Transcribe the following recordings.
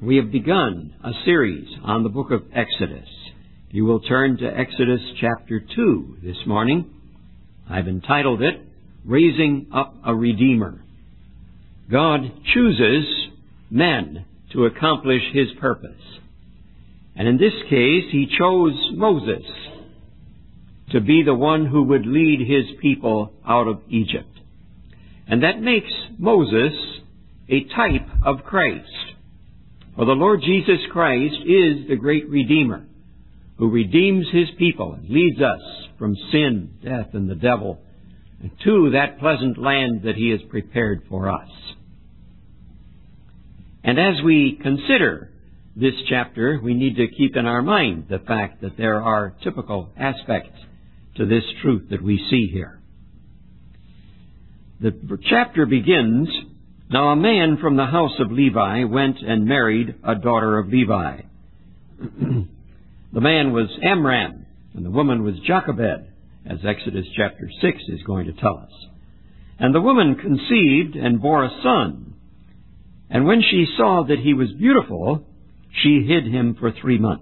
We have begun a series on the book of Exodus. You will turn to Exodus chapter 2 this morning. I've entitled it, Raising Up a Redeemer. God chooses men to accomplish His purpose. And in this case, He chose Moses to be the one who would lead His people out of Egypt. And that makes Moses a type of Christ. For the Lord Jesus Christ is the great Redeemer who redeems His people and leads us from sin, death, and the devil and to that pleasant land that He has prepared for us. And as we consider this chapter, we need to keep in our mind the fact that there are typical aspects to this truth that we see here. The chapter begins, Now a man from the house of Levi went and married a daughter of Levi. The man was Amram, and the woman was Jochebed, as Exodus chapter 6 is going to tell us. And the woman conceived and bore a son. And when she saw that he was beautiful, she hid him for 3 months.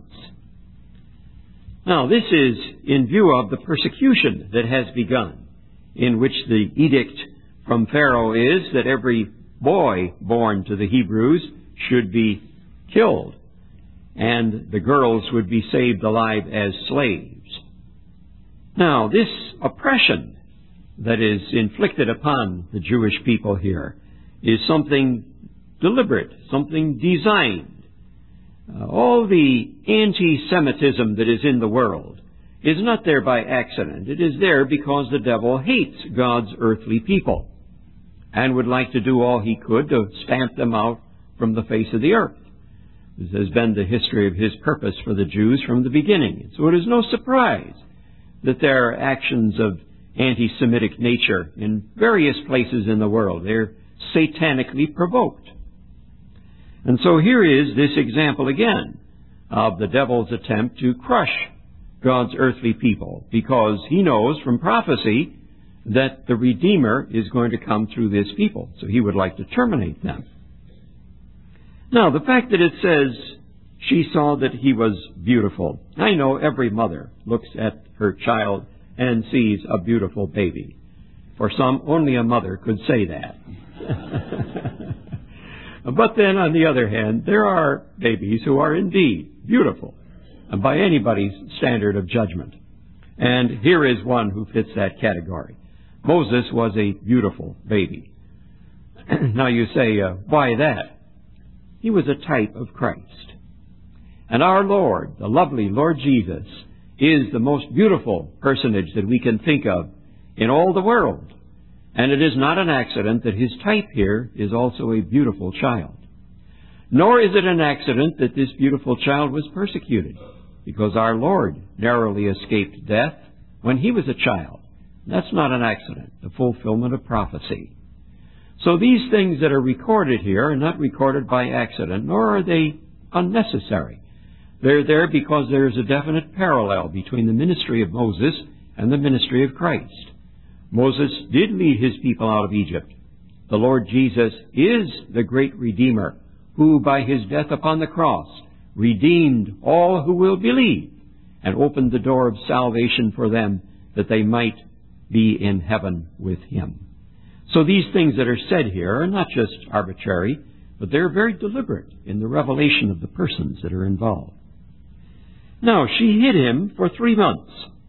Now, this is in view of the persecution that has begun, in which the edict from Pharaoh is that every boy born to the Hebrews should be killed, and the girls would be saved alive as slaves. Now, this oppression that is inflicted upon the Jewish people here is something deliberate, something designed. All the anti-Semitism that is in the world is not there by accident. It is there because the devil hates God's earthly people and would like to do all he could to stamp them out from the face of the earth. This has been the history of his purpose for the Jews from the beginning. So it is no surprise that there are actions of anti-Semitic nature in various places in the world. They're satanically provoked. And so here is this example again of the devil's attempt to crush God's earthly people, because he knows from prophecy that the Redeemer is going to come through this people. So he would like to terminate them. Now, the fact that it says she saw that he was beautiful. I know every mother looks at her child and sees a beautiful baby. For some, only a mother could say that. But then, on the other hand, there are babies who are indeed beautiful by anybody's standard of judgment. And here is one who fits that category. Moses was a beautiful baby. Now you say, why that? He was a type of Christ. And our Lord, the lovely Lord Jesus, is the most beautiful personage that we can think of in all the world. And it is not an accident that his type here is also a beautiful child. Nor is it an accident that this beautiful child was persecuted, because our Lord narrowly escaped death when he was a child. That's not an accident, the fulfillment of prophecy. So these things that are recorded here are not recorded by accident, nor are they unnecessary. They're there because there is a definite parallel between the ministry of Moses and the ministry of Christ. Moses did lead his people out of Egypt. The Lord Jesus is the great Redeemer who, by his death upon the cross, redeemed all who will believe and opened the door of salvation for them that they might be in heaven with him. So these things that are said here are not just arbitrary, but they're very deliberate in the revelation of the persons that are involved. Now, she hid him for 3 months.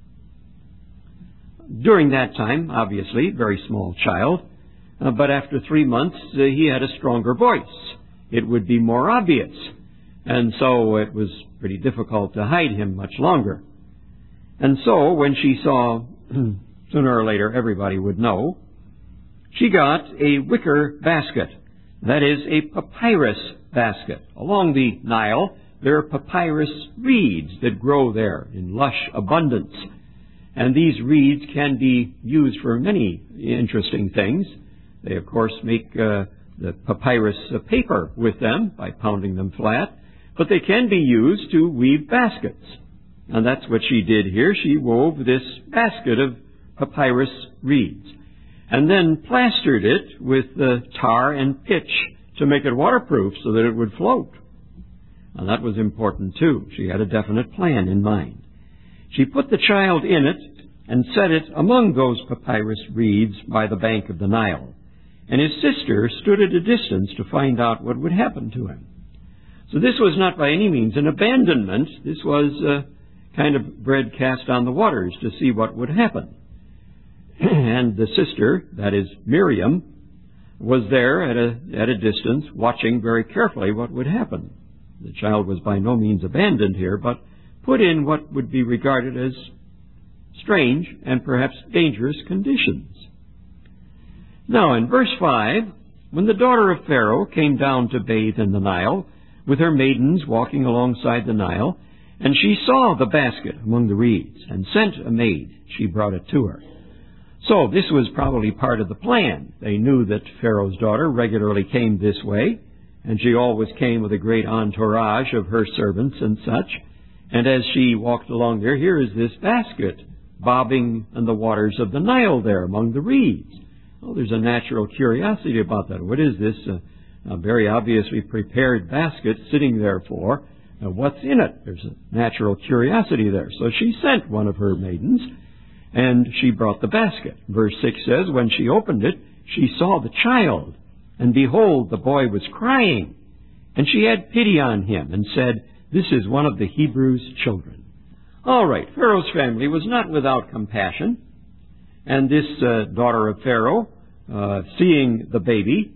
During that time, obviously, very small child, but after 3 months, he had a stronger voice. It would be more obvious, and so it was pretty difficult to hide him much longer. And so, when she saw, sooner or later everybody would know, she got a wicker basket, that is, a papyrus basket. Along the Nile, there are papyrus reeds that grow there in lush abundance. And these reeds can be used for many interesting things. They, of course, make the papyrus paper with them by pounding them flat. But they can be used to weave baskets. And that's what she did here. She wove this basket of papyrus reeds and then plastered it with tar and pitch to make it waterproof so that it would float. And that was important too. She had a definite plan in mind. She put the child in it and set it among those papyrus reeds by the bank of the Nile. And his sister stood at a distance to find out what would happen to him. So this was not by any means an abandonment. This was kind of bread cast on the waters to see what would happen. And the sister, that is Miriam, was there at a distance watching very carefully what would happen. The child was by no means abandoned here, but put in what would be regarded as strange and perhaps dangerous conditions. Now, in verse 5, when the daughter of Pharaoh came down to bathe in the Nile, with her maidens walking alongside the Nile, and she saw the basket among the reeds, and sent a maid, she brought it to her. So this was probably part of the plan. They knew that Pharaoh's daughter regularly came this way, and she always came with a great entourage of her servants and such. And as she walked along there, here is this basket bobbing in the waters of the Nile there among the reeds. Oh, there's a natural curiosity about that. What is this a very obviously prepared basket sitting there for? What's in it? There's a natural curiosity there. So she sent one of her maidens, and she brought the basket. Verse 6 says, when she opened it, she saw the child, and behold, the boy was crying. And she had pity on him, and said, this is one of the Hebrews' children. All right, Pharaoh's family was not without compassion. And this daughter of Pharaoh, seeing the baby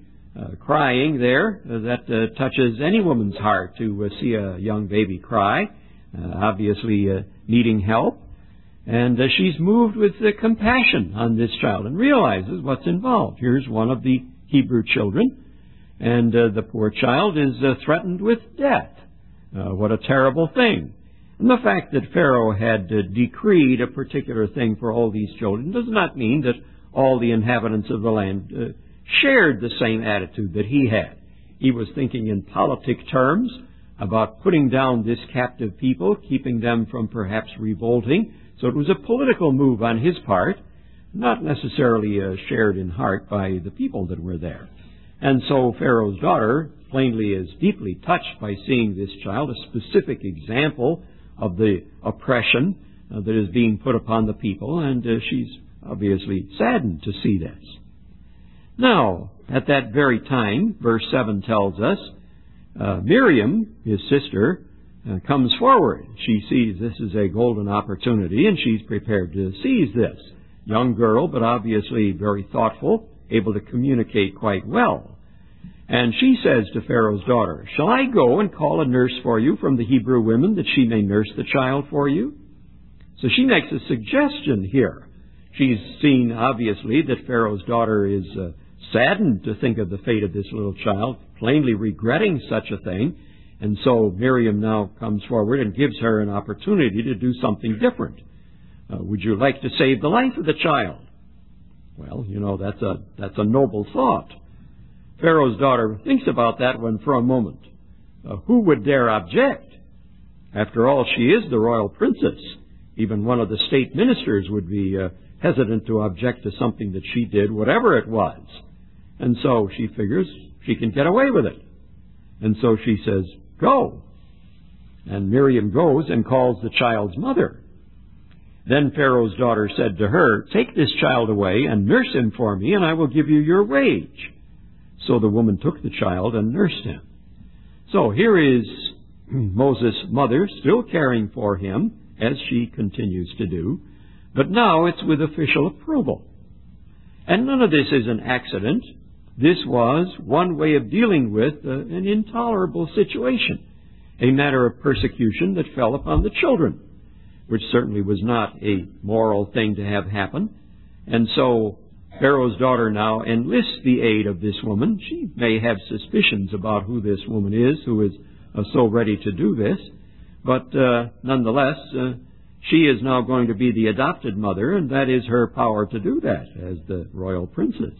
crying there, that touches any woman's heart to see a young baby cry, obviously needing help. And she's moved with compassion on this child and realizes what's involved. Here's one of the Hebrew children, and the poor child is threatened with death. What a terrible thing. And the fact that Pharaoh had decreed a particular thing for all these children does not mean that all the inhabitants of the land shared the same attitude that he had. He was thinking in politic terms about putting down this captive people, keeping them from perhaps revolting. So it was a political move on his part, not necessarily shared in heart by the people that were there. And so Pharaoh's daughter plainly is deeply touched by seeing this child, a specific example of the oppression that is being put upon the people, and she's obviously saddened to see this. Now, at that very time, verse 7 tells us, Miriam, his sister, comes forward. She sees this is a golden opportunity, and she's prepared to seize this. Young girl, but obviously very thoughtful, able to communicate quite well. And she says to Pharaoh's daughter, shall I go and call a nurse for you from the Hebrew women, that she may nurse the child for you? So she makes a suggestion here. She's seen, obviously, that Pharaoh's daughter is saddened to think of the fate of this little child, plainly regretting such a thing. And so Miriam now comes forward and gives her an opportunity to do something different. Would you like to save the life of the child? Well, that's a noble thought. Pharaoh's daughter thinks about that one for a moment. Who would dare object? After all, she is the royal princess. Even one of the state ministers would be hesitant to object to something that she did, whatever it was. And so she figures she can get away with it. And so she says, go. And Miriam goes and calls the child's mother. Then Pharaoh's daughter said to her, take this child away and nurse him for me, and I will give you your wage. So the woman took the child and nursed him. So here is Moses' mother still caring for him, as she continues to do, but now it's with official approval. And none of this is an accident. This was one way of dealing with an intolerable situation, a matter of persecution that fell upon the children, which certainly was not a moral thing to have happen. And so Pharaoh's daughter now enlists the aid of this woman. She may have suspicions about who this woman is, who is so ready to do this. But nonetheless, she is now going to be the adopted mother, and that is her power to do that as the royal princess.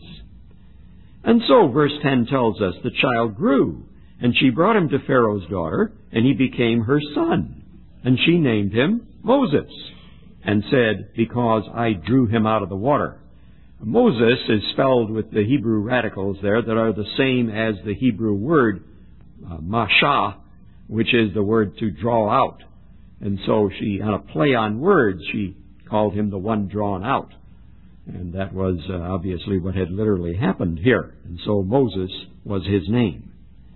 And so verse 10 tells us the child grew, and she brought him to Pharaoh's daughter, and he became her son. And she named him Moses, and said, because I drew him out of the water. Moses is spelled with the Hebrew radicals there that are the same as the Hebrew word Mashah, which is the word to draw out. And so she, on a play on words, she called him the one drawn out. And that was obviously what had literally happened here. And so Moses was his name.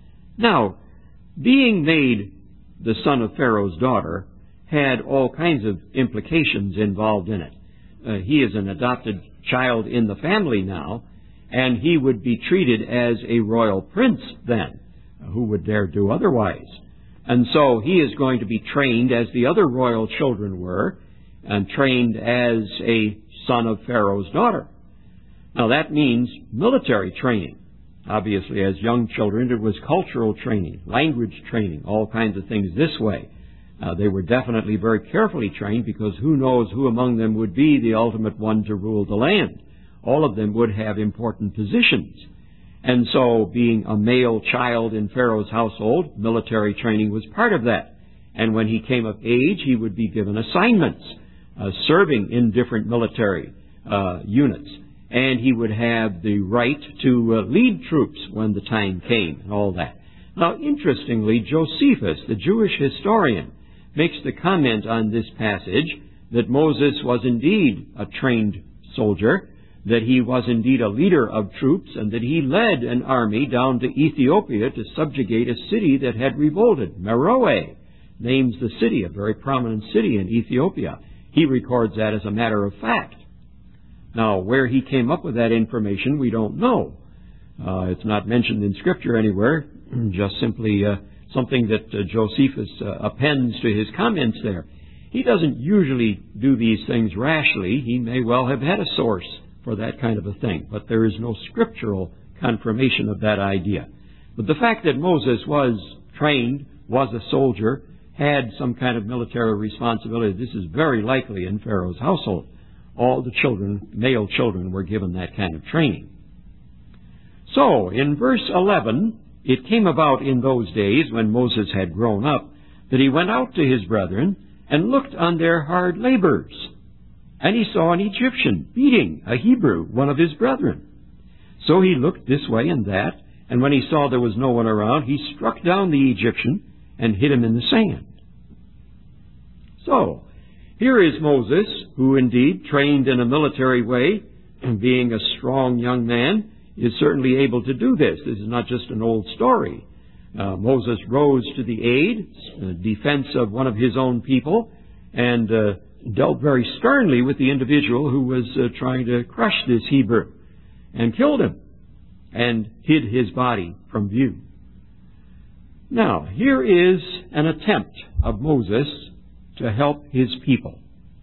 Now, being made the son of Pharaoh's daughter had all kinds of implications involved in it. He is an adopted child in the family now, and he would be treated as a royal prince then. Who would dare do otherwise? And so he is going to be trained as the other royal children were, and trained as a son of Pharaoh's daughter. Now that means military training. Obviously, as young children, it was cultural training, language training, all kinds of things this way. They were definitely very carefully trained, because who knows who among them would be the ultimate one to rule the land. All of them would have important positions. And so, being a male child in Pharaoh's household, military training was part of that. And when he came of age, he would be given assignments, serving in different military units. And he would have the right to lead troops when the time came, and all that. Now, interestingly, Josephus, the Jewish historian, makes the comment on this passage that Moses was indeed a trained soldier, that he was indeed a leader of troops, and that he led an army down to Ethiopia to subjugate a city that had revolted. Meroe names the city, a very prominent city in Ethiopia. He records that as a matter of fact. Now, where he came up with that information, we don't know. It's not mentioned in Scripture anywhere, just simply something that Josephus appends to his comments there. He doesn't usually do these things rashly. He may well have had a source for that kind of a thing, but there is no scriptural confirmation of that idea. But the fact that Moses was trained, was a soldier, had some kind of military responsibility, this is very likely in Pharaoh's household. All the children, male children, were given that kind of training. So, in verse 11, it came about in those days, when Moses had grown up, that he went out to his brethren and looked on their hard labors. And he saw an Egyptian beating a Hebrew, one of his brethren. So he looked this way and that, and when he saw there was no one around, he struck down the Egyptian and hid him in the sand. So, here is Moses, who indeed, trained in a military way, and being a strong young man, is certainly able to do this. This is not just an old story. Moses rose to the aid, defense of one of his own people, and dealt very sternly with the individual who was trying to crush this Hebrew, and killed him, and hid his body from view. Now, here is an attempt of Moses to help his people.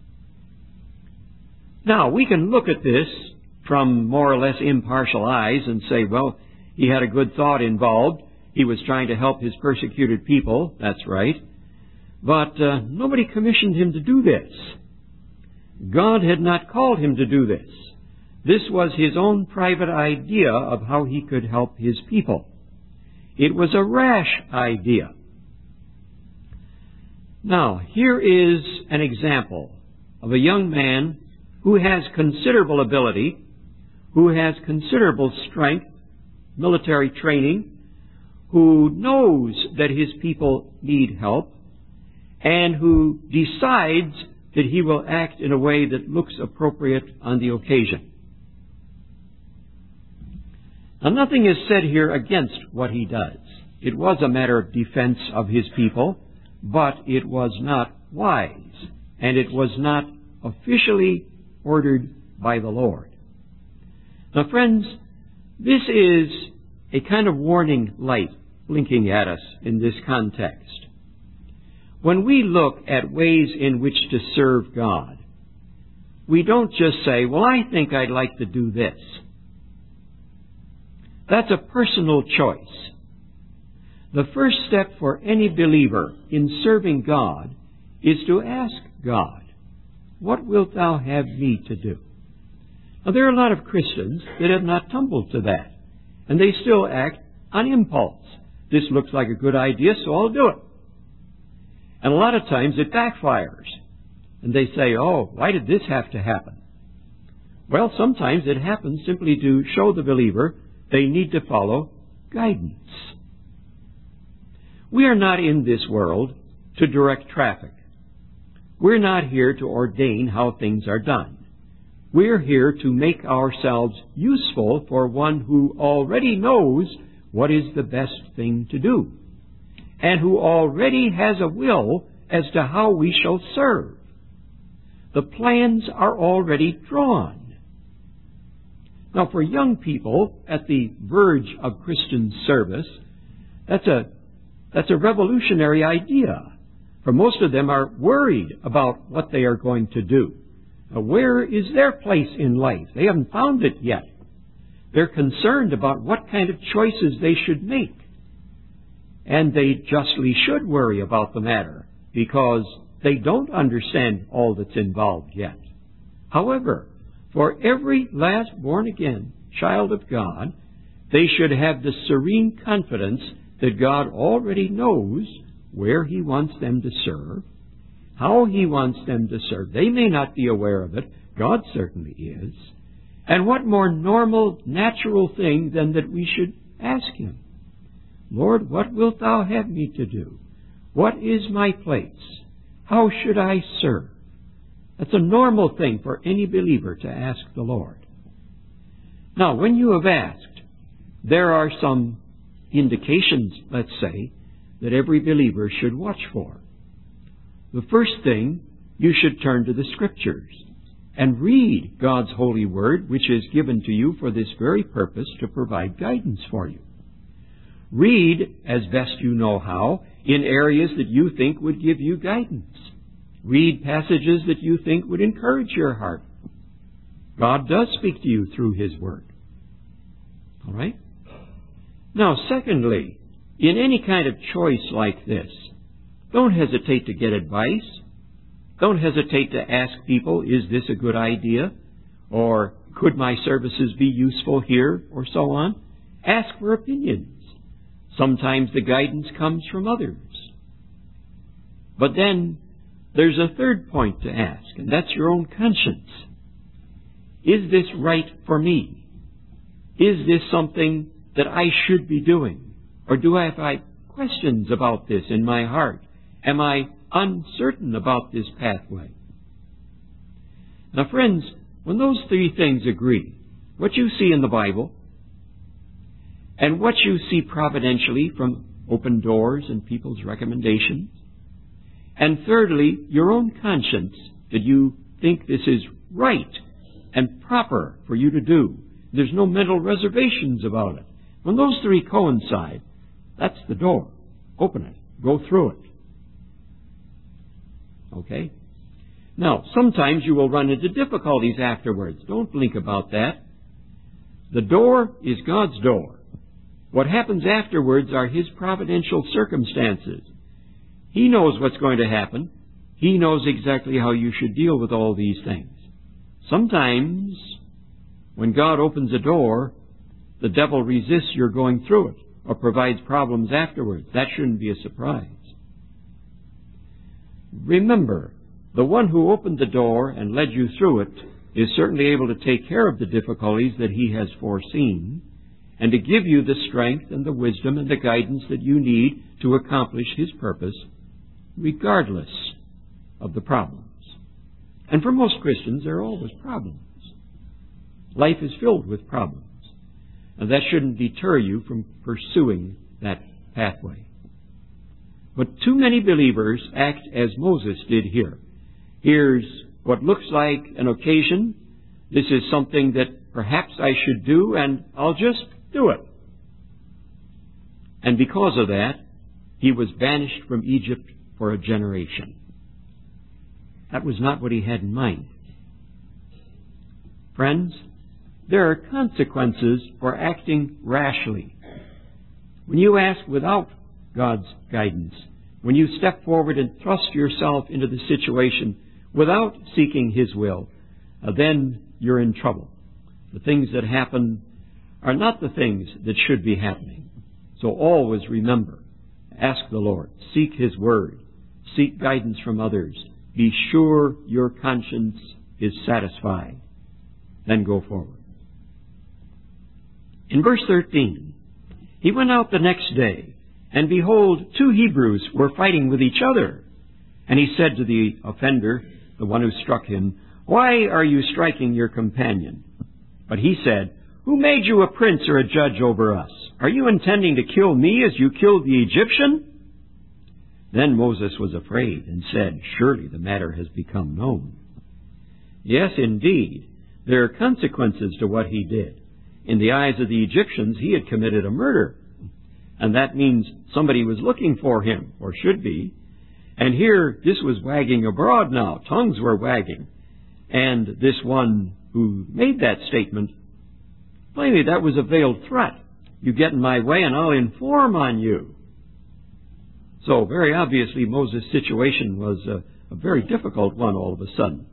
Now, we can look at this from more or less impartial eyes and say, well, he had a good thought involved. He was trying to help his persecuted people. That's right. But nobody commissioned him to do this. God had not called him to do this. This was his own private idea of how he could help his people. It was a rash idea. Now, here is an example of a young man who has considerable ability, who has considerable strength, military training, who knows that his people need help, and who decides that he will act in a way that looks appropriate on the occasion. Now, nothing is said here against what he does. It was a matter of defense of his people, but it was not wise, and it was not officially ordered by the Lord. Now, friends, this is a kind of warning light blinking at us in this context. When we look at ways in which to serve God, we don't just say, well, I think I'd like to do this. That's a personal choice. The first step for any believer in serving God is to ask God, what wilt thou have me to do? Now, there are a lot of Christians that have not tumbled to that, and they still act on impulse. This looks like a good idea, so I'll do it. And a lot of times it backfires, and they say, oh, why did this have to happen? Well, sometimes it happens simply to show the believer they need to follow guidance. We are not in this world to direct traffic. We're not here to ordain how things are done. We're here to make ourselves useful for one who already knows what is the best thing to do, and who already has a will as to how we shall serve. The plans are already drawn. Now, for young people at the verge of Christian service, that's a revolutionary idea. For most of them are worried about what they are going to do. Now, where is their place in life? They haven't found it yet. They're concerned about what kind of choices they should make. And they justly should worry about the matter, because they don't understand all that's involved yet. However, for every last born-again child of God, they should have the serene confidence that God already knows where He wants them to serve, how He wants them to serve. They may not be aware of it. God certainly is. And what more normal, natural thing than that we should ask Him, Lord, what wilt Thou have me to do? What is my place? How should I serve? That's a normal thing for any believer to ask the Lord. Now, when you have asked, there are some indications, let's say, that every believer should watch for. The first thing, you should turn to the Scriptures and read God's holy word, which is given to you for this very purpose, to provide guidance for you. Read, as best you know how, in areas that you think would give you guidance. Read passages that you think would encourage your heart. God does speak to you through His Word. All right? Now, secondly, in any kind of choice like this, don't hesitate to get advice. Don't hesitate to ask people, is this a good idea? Or could my services be useful here? Or so on. Ask for opinions. Sometimes the guidance comes from others. But then there's a third point to ask, and that's your own conscience. Is this right for me? Is this something that I should be doing? Or do I have questions about this in my heart? Am I uncertain about this pathway? Now, friends, when those three things agree, what you see in the Bible and what you see providentially from open doors and people's recommendations, and thirdly, your own conscience, that you think this is right and proper for you to do. There's no mental reservations about it. When those three coincide, that's the door. Open it. Go through it. Okay? Now, sometimes you will run into difficulties afterwards. Don't blink about that. The door is God's door. What happens afterwards are His providential circumstances. He knows what's going to happen. He knows exactly how you should deal with all these things. Sometimes, when God opens a door, the devil resists your going through it or provides problems afterwards. That shouldn't be a surprise. Remember, the one who opened the door and led you through it is certainly able to take care of the difficulties that He has foreseen and to give you the strength and the wisdom and the guidance that you need to accomplish His purpose, regardless of the problems. And for most Christians, there are always problems. Life is filled with problems. And that shouldn't deter you from pursuing that pathway. But too many believers act as Moses did here. Here's what looks like an occasion. This is something that perhaps I should do, and I'll just do it. And because of that, he was banished from Egypt for a generation. That was not what he had in mind. Friends, there are consequences for acting rashly. When you ask without God's guidance, when you step forward and thrust yourself into the situation without seeking His will, then you're in trouble. The things that happen are not the things that should be happening. So always remember, ask the Lord, seek His Word, seek guidance from others, be sure your conscience is satisfied, then go forward. In verse 13, he went out the next day and behold, 2 Hebrews were fighting with each other. And he said to the offender, the one who struck him, Why are you striking your companion? But he said, Who made you a prince or a judge over us? Are you intending to kill me as you killed the Egyptian? Then Moses was afraid and said, Surely the matter has become known. Yes, indeed, there are consequences to what he did. In the eyes of the Egyptians, he had committed a murder. And that means somebody was looking for him, or should be. And here, this was wagging abroad now. Tongues were wagging. And this one who made that statement, plainly that was a veiled threat. You get in my way and I'll inform on you. So very obviously Moses' situation was a very difficult one all of a sudden.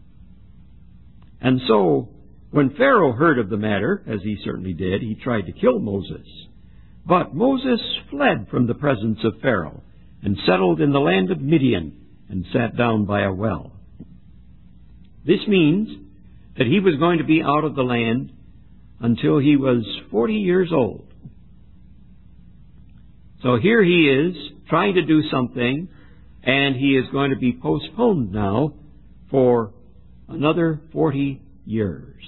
And so when Pharaoh heard of the matter, as he certainly did, he tried to kill Moses. But Moses fled from the presence of Pharaoh and settled in the land of Midian and sat down by a well. This means that he was going to be out of the land until he was 40 years old. So here he is trying to do something, and he is going to be postponed now for another 40 years.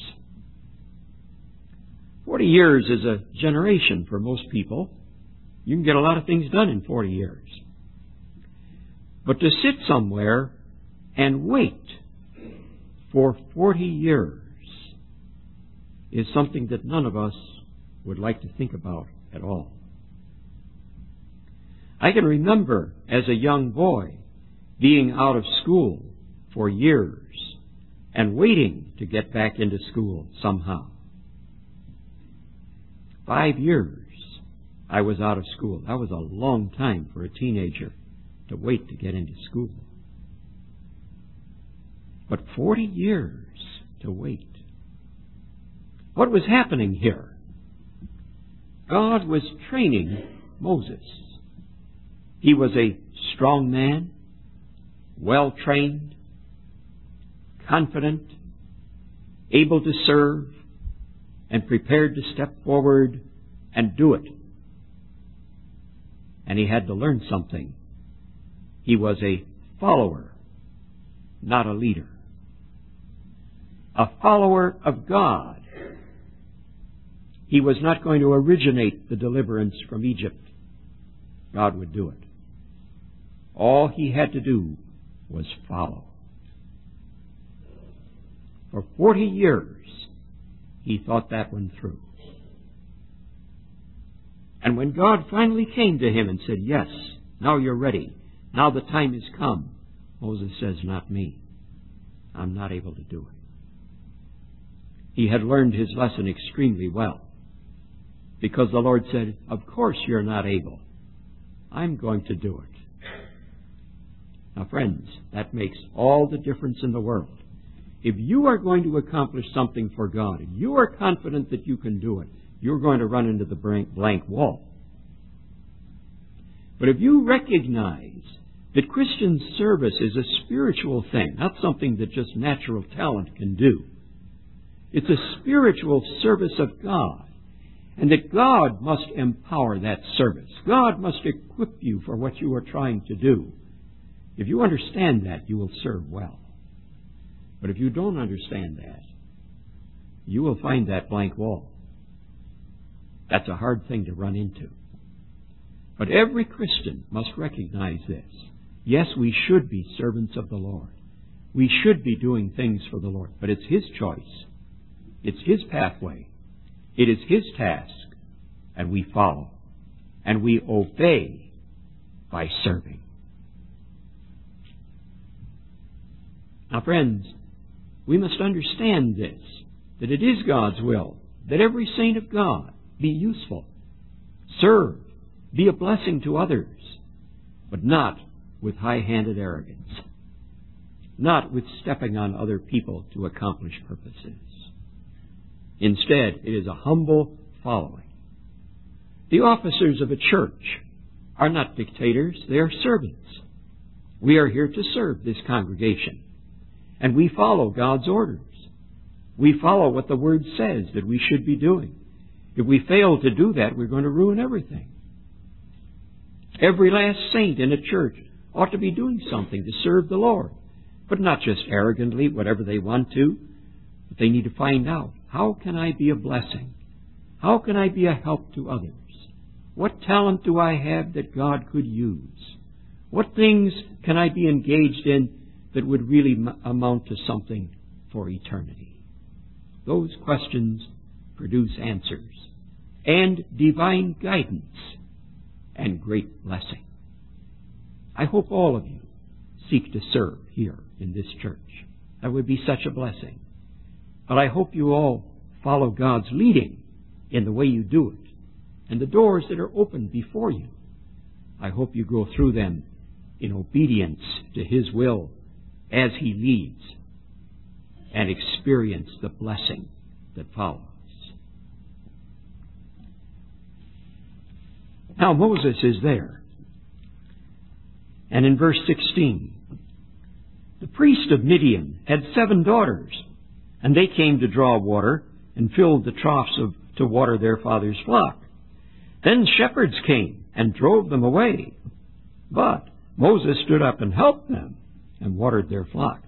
40 years is a generation for most people. You can get a lot of things done in 40 years. But to sit somewhere and wait for 40 years is something that none of us would like to think about at all. I can remember as a young boy being out of school for years and waiting to get back into school somehow. 5 years I was out of school. That was a long time for a teenager to wait to get into school. But 40 years to wait. What was happening here? God was training Moses. He was a strong man, well-trained, confident, able to serve, and prepared to step forward and do it. And he had to learn something. He was a follower, not a leader. A follower of God. He was not going to originate the deliverance from Egypt. God would do it. All he had to do was follow. For 40 years, he thought that one through. And when God finally came to him and said, Yes, now you're ready. Now the time has come. Moses says, Not me. I'm not able to do it. He had learned his lesson extremely well. Because the Lord said, Of course you're not able. I'm going to do it. Now, friends, that makes all the difference in the world. If you are going to accomplish something for God, if you are confident that you can do it, you're going to run into the blank wall. But if you recognize that Christian service is a spiritual thing, not something that just natural talent can do, it's a spiritual service of God, and that God must empower that service. God must equip you for what you are trying to do. If you understand that, you will serve well. But if you don't understand that, you will find that blank wall. That's a hard thing to run into. But every Christian must recognize this. Yes, we should be servants of the Lord. We should be doing things for the Lord. But it's His choice. It's His pathway. It is His task. And we follow. And we obey by serving. Now, friends, we must understand this, that it is God's will that every saint of God be useful, serve, be a blessing to others, but not with high-handed arrogance, not with stepping on other people to accomplish purposes. Instead, it is a humble following. The officers of a church are not dictators, they are servants. We are here to serve this congregation. And we follow God's orders. We follow what the Word says that we should be doing. If we fail to do that, we're going to ruin everything. Every last saint in a church ought to be doing something to serve the Lord. But not just arrogantly, whatever they want to. But they need to find out, how can I be a blessing? How can I be a help to others? What talent do I have that God could use? What things can I be engaged in that would really amount to something for eternity? Those questions produce answers and divine guidance and great blessing. I hope all of you seek to serve here in this church. That would be such a blessing. But I hope you all follow God's leading in the way you do it, and the doors that are open before you. I hope you go through them in obedience to His will as He leads, and experience the blessing that follows. Now Moses is there. And in verse 16, the priest of Midian had 7 daughters, and they came to draw water and filled the troughs to water their father's flock. Then shepherds came and drove them away. But Moses stood up and helped them and watered their flock.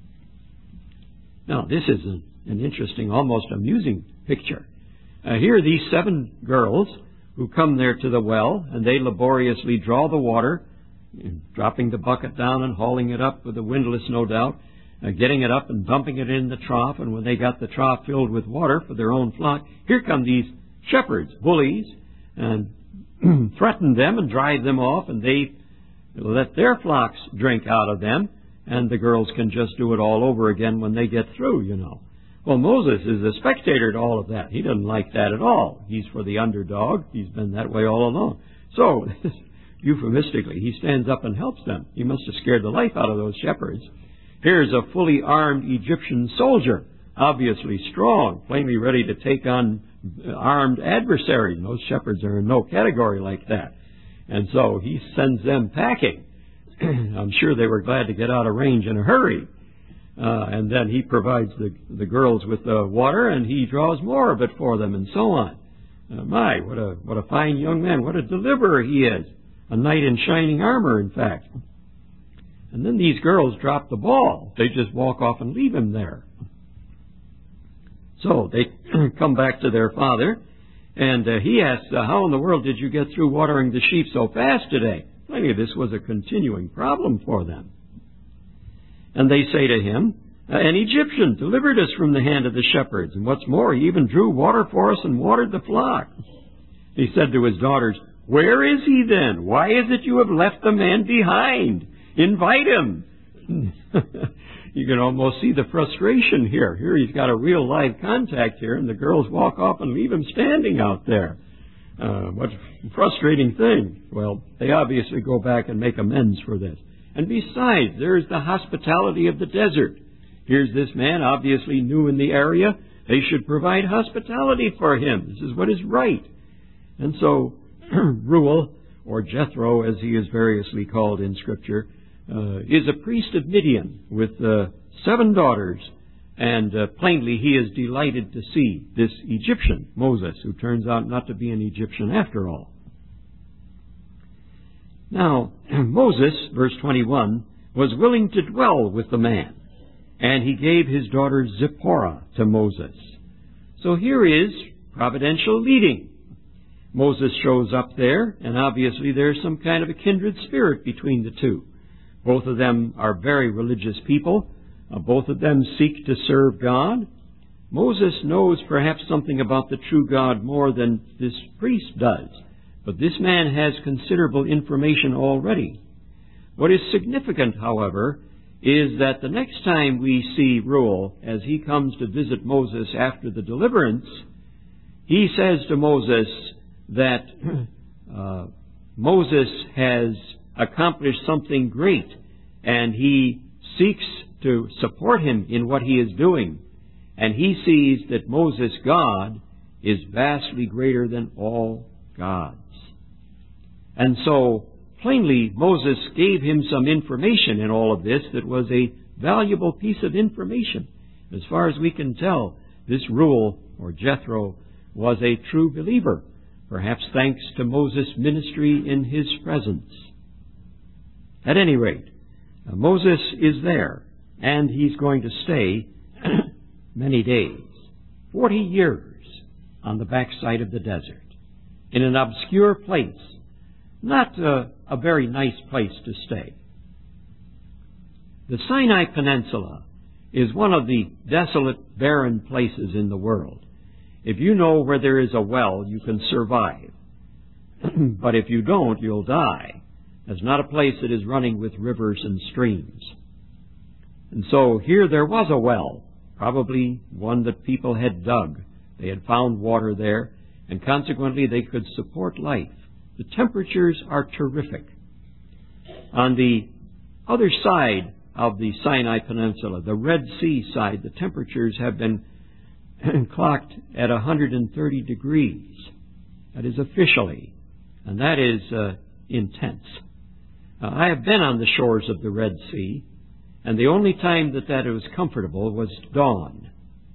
Now, this is an interesting, almost amusing picture. Here are these 7 girls who come there to the well, and they laboriously draw the water, dropping the bucket down and hauling it up with a windlass, no doubt, getting it up and dumping it in the trough. And when they got the trough filled with water for their own flock, here come these shepherds, bullies, and threaten them and drive them off, and they let their flocks drink out of them, and the girls can just do it all over again when they get through, you know. Well, Moses is a spectator to all of that. He doesn't like that at all. He's for the underdog. He's been that way all along. So, euphemistically, he stands up and helps them. He must have scared the life out of those shepherds. Here's a fully armed Egyptian soldier, obviously strong, plainly ready to take on armed adversaries. Those shepherds are in no category like that. And so he sends them packing. I'm sure they were glad to get out of range in a hurry. And then he provides the girls with the water, and he draws more of it for them, and so on. My, what a fine young man. What a deliverer he is. A knight in shining armor, in fact. And then these girls drop the ball. They just walk off and leave him there. So they come back to their father, and he asks, how in the world did you get through watering the sheep so fast today? Plainly, this was a continuing problem for them. And they say to him, an Egyptian delivered us from the hand of the shepherds, and what's more, he even drew water for us and watered the flock. He said to his daughters, where is he then? Why is it you have left the man behind? Invite him. You can almost see the frustration here. Here he's got a real live contact here, and the girls walk off and leave him standing out there. What a frustrating thing. Well, they obviously go back and make amends for this. And besides, there's the hospitality of the desert. Here's this man, obviously new in the area. They should provide hospitality for him. This is what is right. And so, Reuel, or Jethro, as he is variously called in Scripture, is a priest of Midian with 7 daughters. And plainly he is delighted to see this Egyptian, Moses, who turns out not to be an Egyptian after all. Now, Moses, verse 21, was willing to dwell with the man, and he gave his daughter Zipporah to Moses. So here is providential leading. Moses shows up there, and obviously there's some kind of a kindred spirit between the two. Both of them are very religious people. Both of them seek to serve God. Moses knows perhaps something about the true God more than this priest does. But this man has considerable information already. What is significant, however, is that the next time we see Reuel, as he comes to visit Moses after the deliverance, he says to Moses that Moses has accomplished something great, and he seeks to support him in what he is doing. And he sees that Moses' God is vastly greater than all gods. And so, plainly, Moses gave him some information in all of this that was a valuable piece of information. As far as we can tell, this Reuel, or Jethro, was a true believer. perhaps thanks to Moses' ministry in his presence. At any rate, Moses is there, and he's going to stay many days, 40 years on the backside of the desert, in an obscure place, not a very nice place to stay. The Sinai Peninsula is one of the desolate, barren places in the world. If you know where there is a well, you can survive. But if you don't, you'll die. There's not a place that is running with rivers and streams. And so here there was a well, probably one that people had dug. They had found water there, and consequently they could support life. The temperatures are terrific. On the other side of the Sinai Peninsula, the Red Sea side, the temperatures have been clocked at 130 degrees. That is officially, and that is intense. I have been on the shores of the Red Sea, and the only time that it was comfortable was dawn.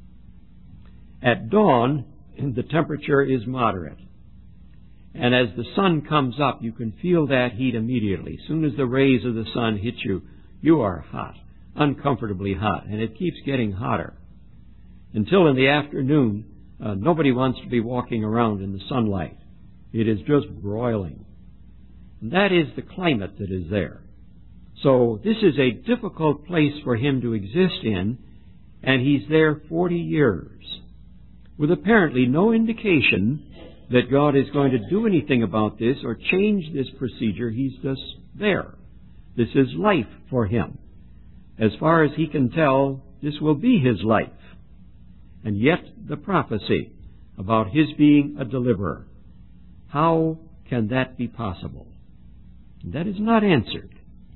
At dawn, the temperature is moderate. And as the sun comes up, you can feel that heat immediately. As soon as the rays of the sun hit you, you are hot, uncomfortably hot, and it keeps getting hotter. Until in the afternoon, nobody wants to be walking around in the sunlight. It is just broiling. And that is the climate that is there. So this is a difficult place for him to exist in, and he's there 40 years, with apparently no indication that God is going to do anything about this or change this procedure. He's just there. This is life for him. As far as he can tell, this will be his life. And yet the prophecy about his being a deliverer, how can that be possible? That is not answered.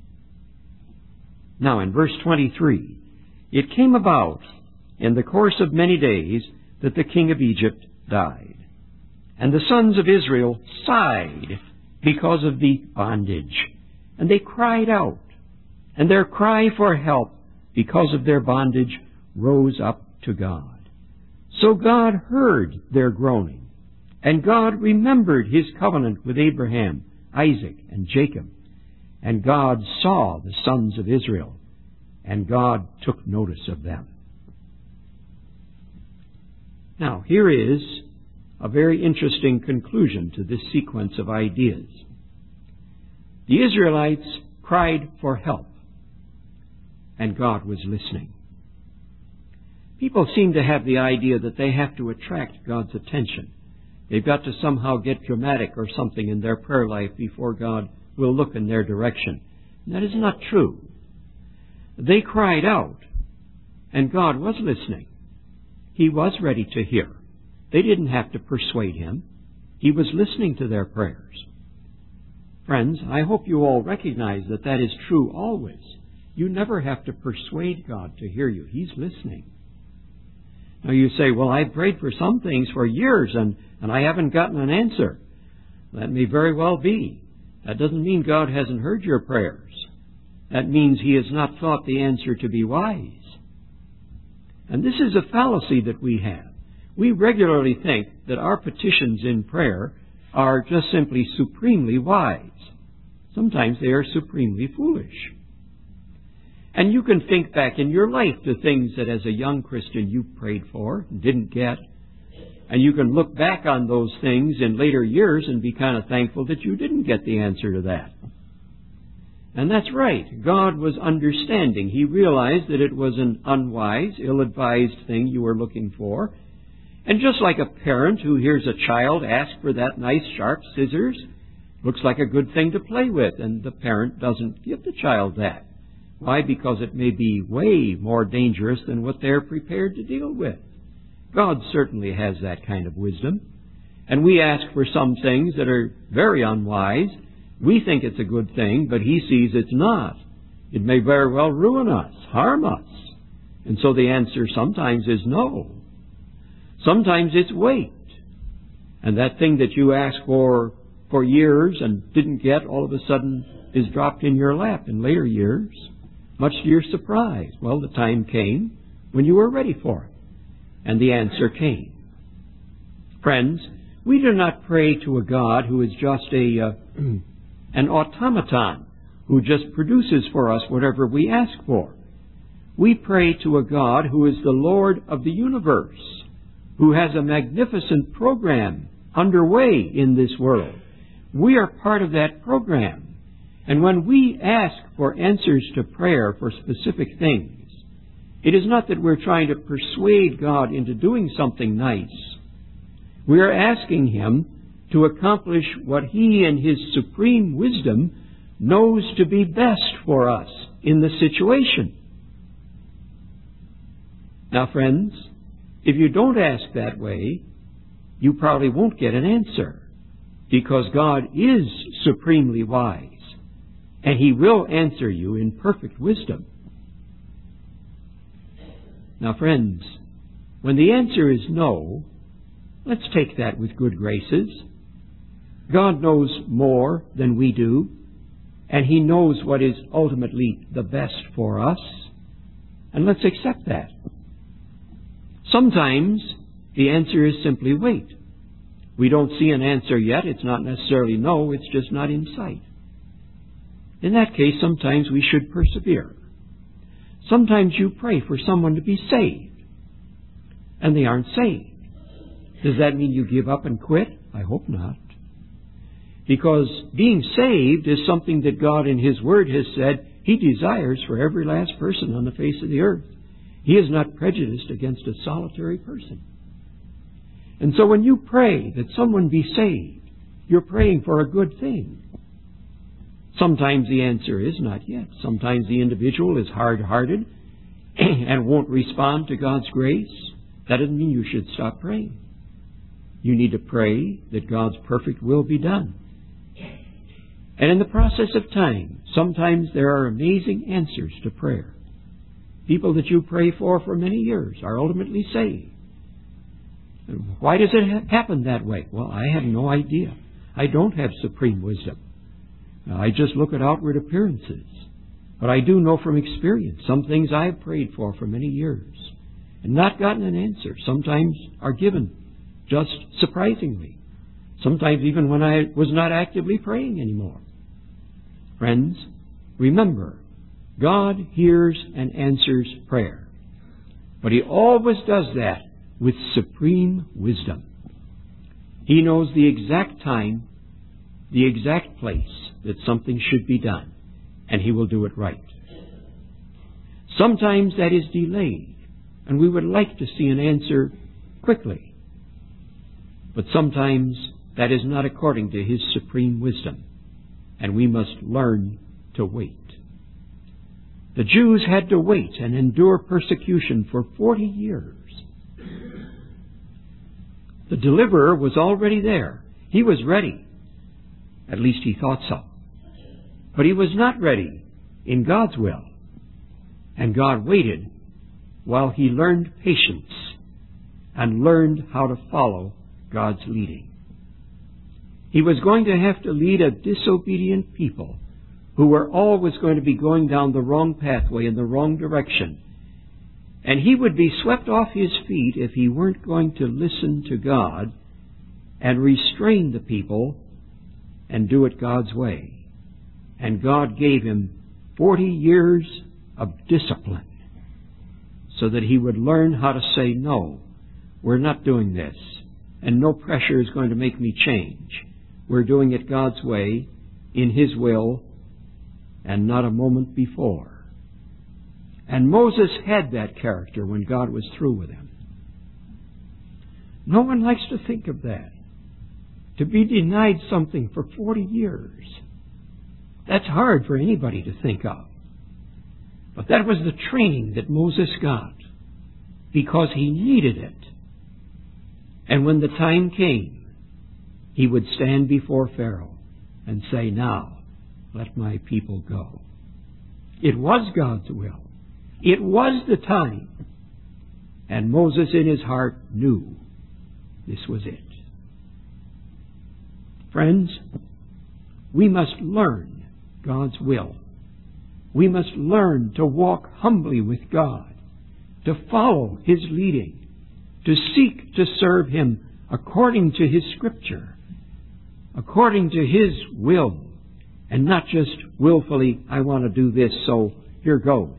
Now in verse 23, it came about in the course of many days that the king of Egypt died. And the sons of Israel sighed because of the bondage. And they cried out. And their cry for help because of their bondage rose up to God. So God heard their groaning. And God remembered his covenant with Abraham, Isaac, and Jacob. And God saw the sons of Israel. And God took notice of them. Now, here is a very interesting conclusion to this sequence of ideas. The Israelites cried for help, and God was listening. People seem to have the idea that they have to attract God's attention. They've got to somehow get dramatic or something in their prayer life before God will look in their direction. And that is not true. They cried out, and God was listening. He was ready to hear. They didn't have to persuade him. He was listening to their prayers. Friends, I hope you all recognize that that is true always. You never have to persuade God to hear you. He's listening. Now you say, well, I've prayed for some things for years and I haven't gotten an answer. That may very well be. That doesn't mean God hasn't heard your prayers. That means he has not thought the answer to be wise. And this is a fallacy that we have. We regularly think that our petitions in prayer are just simply supremely wise. Sometimes they are supremely foolish. And you can think back in your life to things that as a young Christian you prayed for and didn't get. And you can look back on those things in later years and be kind of thankful that you didn't get the answer to that. And that's right. God was understanding. He realized that it was an unwise, ill-advised thing you were looking for. And just like a parent who hears a child ask for that nice sharp scissors, looks like a good thing to play with, and the parent doesn't give the child that. Why? Because it may be way more dangerous than what they're prepared to deal with. God certainly has that kind of wisdom. And we ask for some things that are very unwise. We think it's a good thing, but he sees it's not. It may very well ruin us, harm us. And so the answer sometimes is no. Sometimes it's wait. And that thing that you asked for years and didn't get, all of a sudden is dropped in your lap in later years, much to your surprise. Well, the time came when you were ready for it, and the answer came. Friends, We do not pray to a God who is just an automaton who just produces for us whatever we ask for. We pray to a God who is the Lord of the universe, who has a magnificent program underway in this world. We are part of that program. And when we ask for answers to prayer for specific things, it is not that we're trying to persuade God into doing something nice. We are asking Him to accomplish what He in His supreme wisdom knows to be best for us in the situation. Now, friends, if you don't ask that way, you probably won't get an answer, because God is supremely wise, and He will answer you in perfect wisdom. Now, friends, when the answer is no, let's take that with good graces. God knows more than we do, and He knows what is ultimately the best for us, and let's accept that. Sometimes the answer is simply wait. We don't see an answer yet. It's not necessarily no, it's just not in sight. In that case, sometimes we should persevere. Sometimes you pray for someone to be saved, and they aren't saved. Does that mean you give up and quit? I hope not. Because being saved is something that God in His Word has said He desires for every last person on the face of the earth. He is not prejudiced against a solitary person. And so when you pray that someone be saved, you're praying for a good thing. Sometimes the answer is not yet. Sometimes the individual is hard-hearted and won't respond to God's grace. That doesn't mean you should stop praying. You need to pray that God's perfect will be done. And in the process of time, sometimes there are amazing answers to prayer. People that you pray for many years are ultimately saved. And why does it happen that way? Well, I have no idea. I don't have supreme wisdom. I just look at outward appearances. But I do know from experience some things I've prayed for many years and not gotten an answer. Sometimes are given just surprisingly. Sometimes even when I was not actively praying anymore. Friends, remember, God hears and answers prayer. But He always does that with supreme wisdom. He knows the exact time, the exact place that something should be done, and He will do it right. Sometimes that is delayed, and we would like to see an answer quickly. But sometimes that is not according to His supreme wisdom, and we must learn to wait. The Jews had to wait and endure persecution for 40 years. The deliverer was already there. He was ready. At least he thought so. But he was not ready in God's will. And God waited while he learned patience and learned how to follow God's leading. He was going to have to lead a disobedient people who were always going to be going down the wrong pathway in the wrong direction. And he would be swept off his feet if he weren't going to listen to God and restrain the people and do it God's way. And God gave him 40 years of discipline so that he would learn how to say, no, we're not doing this, and no pressure is going to make me change. We're doing it God's way, in His will, and not a moment before. And Moses had that character when God was through with him. No one likes to think of that. To be denied something for 40 years. That's hard for anybody to think of. But that was the training that Moses got, because he needed it. And when the time came, he would stand before Pharaoh and say, now, let my people go. It was God's will. It was the time. And Moses in his heart knew this was it. Friends, we must learn God's will. We must learn to walk humbly with God, to follow His leading, to seek to serve Him according to His Scripture, according to His will, and not just willfully, I want to do this, so here goes.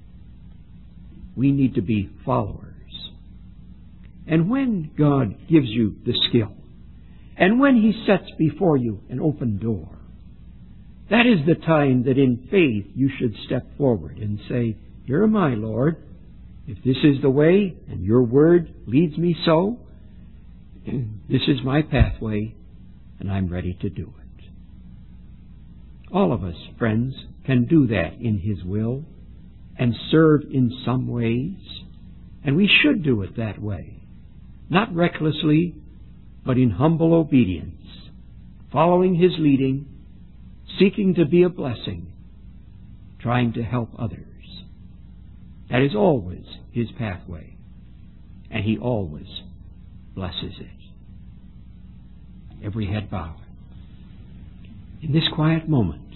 We need to be followers. And when God gives you the skill, and when He sets before you an open door, that is the time that in faith you should step forward and say, here am I, Lord. If this is the way, and your word leads me so, this is my pathway, and I'm ready to do it. All of us, friends, can do that in His will and serve in some ways, and we should do it that way. Not recklessly, but in humble obedience, following His leading, seeking to be a blessing, trying to help others. That is always His pathway, and He always blesses it. Every head bowed. In this quiet moment,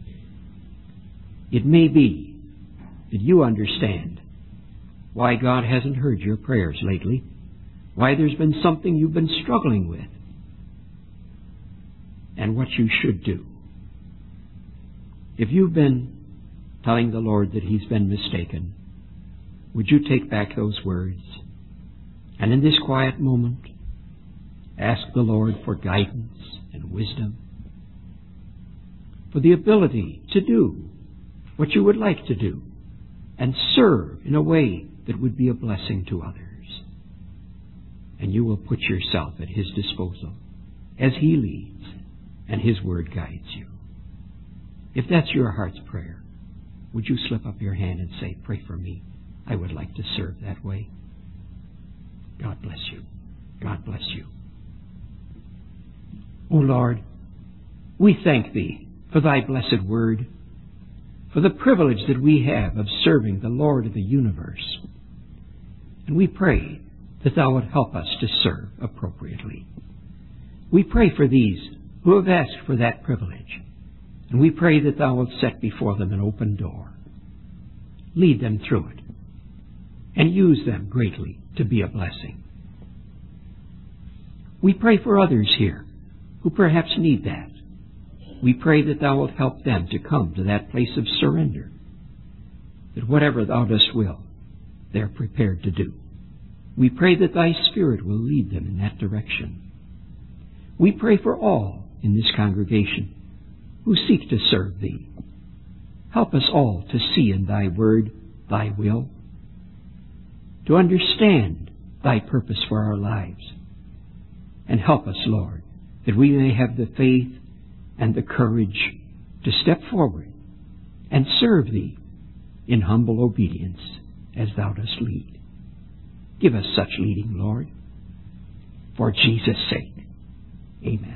it may be that you understand why God hasn't heard your prayers lately, why there's been something you've been struggling with, and what you should do. If you've been telling the Lord that He's been mistaken, would you take back those words and in this quiet moment ask the Lord for guidance and wisdom, for the ability to do what you would like to do and serve in a way that would be a blessing to others. And you will put yourself at His disposal as He leads and His Word guides you. If that's your heart's prayer, would you slip up your hand and say, pray for me. I would like to serve that way. God bless you. God bless you. O Lord, we thank Thee for Thy blessed Word, for the privilege that we have of serving the Lord of the universe. And we pray that Thou would help us to serve appropriately. We pray for these who have asked for that privilege, and we pray that Thou wilt set before them an open door. Lead them through it, and use them greatly to be a blessing. We pray for others here who perhaps need that. We pray that Thou wilt help them to come to that place of surrender, that whatever Thou dost will, they're prepared to do. We pray that Thy Spirit will lead them in that direction. We pray for all in this congregation who seek to serve Thee. Help us all to see in Thy Word Thy will, to understand Thy purpose for our lives. And help us, Lord, that we may have the faith and the courage to step forward and serve Thee in humble obedience as Thou dost lead. Give us such leading, Lord, for Jesus' sake. Amen.